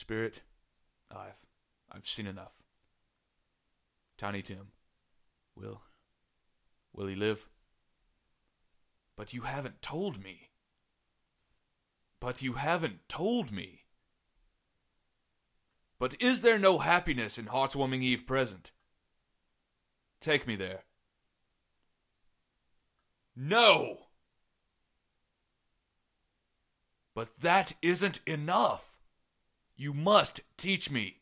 Spirit, I've seen enough. Tiny Tim, will he live? But you haven't told me. But is there no happiness in Heartwarming Eve present? Take me there. No! But that isn't enough. You must teach me.